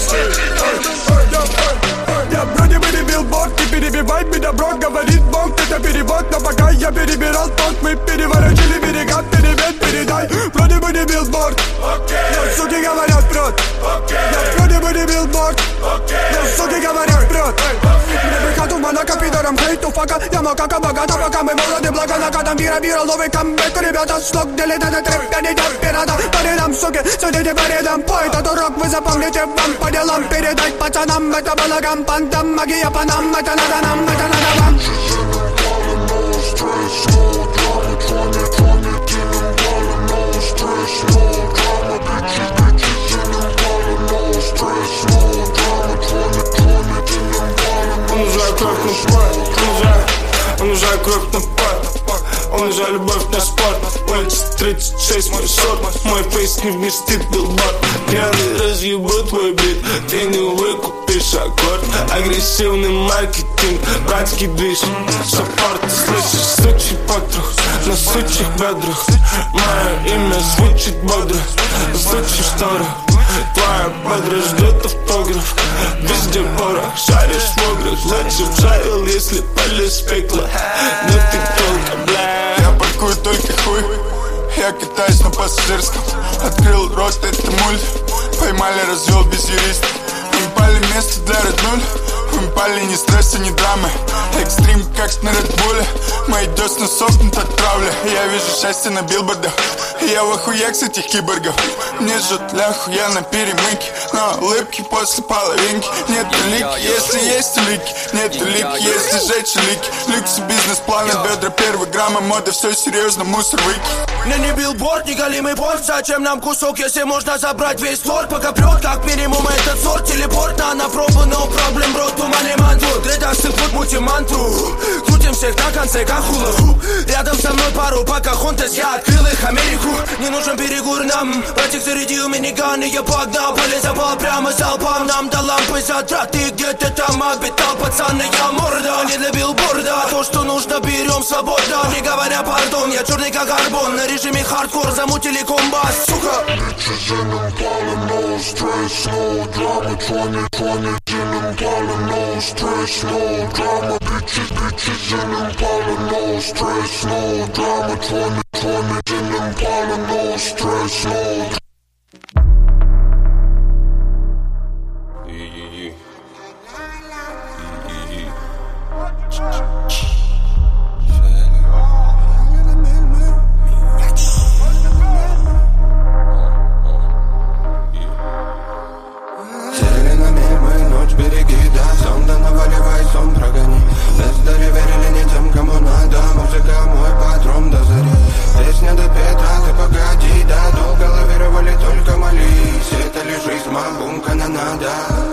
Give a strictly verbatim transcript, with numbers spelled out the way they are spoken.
Я вроде бы не билборд, ты перебивай меня, бро. Говорит Бог, это перевод. Но пока я перебирал тот, мы переворотили берега. Перевет, передай, вроде бы не билборд. Но суки говорят врет. Я вроде бы не билборд. Но суки говорят врет. Мне выход тумана, пидором хейту фака. Я макака богата, пока мы молоды. Благо накатом бира, бира, новый камбэк. Ребята, слог делит этот рэп, я не дам пирата. По рядам, суки, судите по рядам. По этот урок вы запомните вам по делам. Передать пацанам, это балаган, пантам. Магия по нам, это надо нам, это надо вам. Он уже кровь на пар, он уже, он уже кровь на пар. Он уже любовь на спорт. Улица тридцать шесть, мой сорт. Мой фейс не вместит билборд. Пьяный разъебу твой бит, ты не выкупишь аккорд. Агрессивный маркетинг, братский движ, саппорт. Ты слышишь сучий потрох на сучих бедрах. Мое имя звучит бодро, звучит шторы. Твоя подруга ждет автограф, везде порох. Шаришь в ограх, лучше вжарил, если полез в пекло. Но ты только, бля. Я паркую только хуй, я катаюсь на пассажирском. Открыл рот, это мульт. Поймали, развел без юриста. Выпали место для роднуль. Выпали ни стресса, ни драмы. Экстрим, как на Редбуле. Мои десна сохнут от травли. Я вижу счастье на билбордах. Я в охуях с этих киборгов. Мне жжет ляху, я на перемыке. Но улыбки после половинки. Нет улик, если есть улики. Нет улик, если жечь улики. Люкс и бизнес-планы, бедра, первый грамма моды. Все серьезно, мусор выки. Мне не билборд, не голимый порт. Зачем нам кусок, если можно забрать весь торт? Пока прет, как минимум этот сорт. Телепорт на на пробу, но проблем, бро, тумане манту. Дредасы пут, мути мантру. Крутим всех на конце, как хула-хуп. Рядом со мной пару покахонтес, я открыл их Америку. Не нужен перегур нам. Братик зарядил миниган, и я погнал. Полезапал прямо залпом. Нам до лампы затрат. Ты где-то там обитал, пацаны, я морда. Не для билборда, то, что нужно, берем свободно. Не говоря пардон, я черный как арбон. На режиме хардкор замутили комбас, сука. Bitches in Impala, no stress, no drama. Twenty twenty in Impala, no stress, no drama. Bitches, bitches in Impala, no stress, no drama. Twenty twenty in Impala, no stress, no. Береги, да, сон, да наваливай, сон прогони. Бездари верили не тем, кому надо. Музыка мой патрон до зари. Песня до Петра, ты погоди, да. Долго лавировали, только молись. Это лишь жизнь, мабум, канонада.